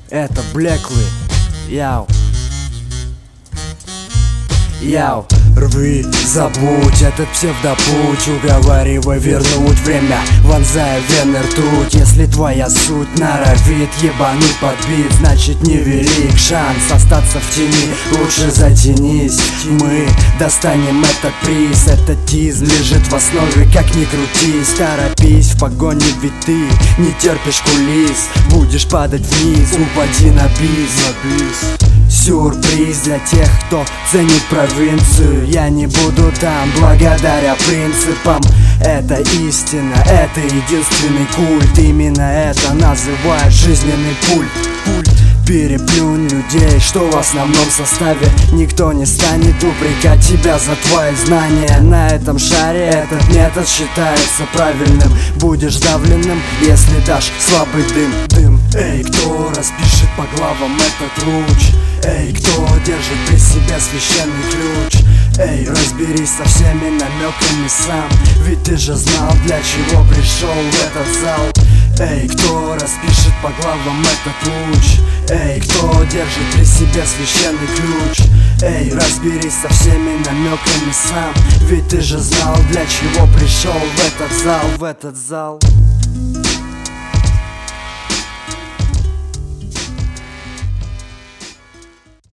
Это Блеклы. Яу. Яу. Рви, забудь этот псевдопуть, уговаривай вернуть время, вонзая в вены ртуть. Если твоя суть норовит ебануть подбит, значит невелик шанс остаться в тени. Лучше затянись, мы достанем этот приз. Этатизм лежит в основе, как ни крутись. Торопись в погоне, ведь ты не терпишь кулис. Будешь падать вниз, упади на бис. Сюрприз для тех, кто ценит провинцию. Я не буду там благодаря принципам. Это истина, это единственный культ. Именно это называют жизненный пульт. Переплюнь людей, что в основном составе. Никто не станет упрекать тебя за твои знания. На этом шаре этот метод считается правильным. Будешь давленным, если дашь слабый дым. Эй, кто распишет по главам этот луч? Эй, кто держит при себе священный ключ? Эй, разберись со всеми намеками сам, ведь ты же знал, для чего пришел в этот зал. Эй, кто распишет по главам этот луч? Эй, кто держит при себе священный ключ? Эй, разберись со всеми намеками сам, ведь ты же знал, для чего пришел в этот зал.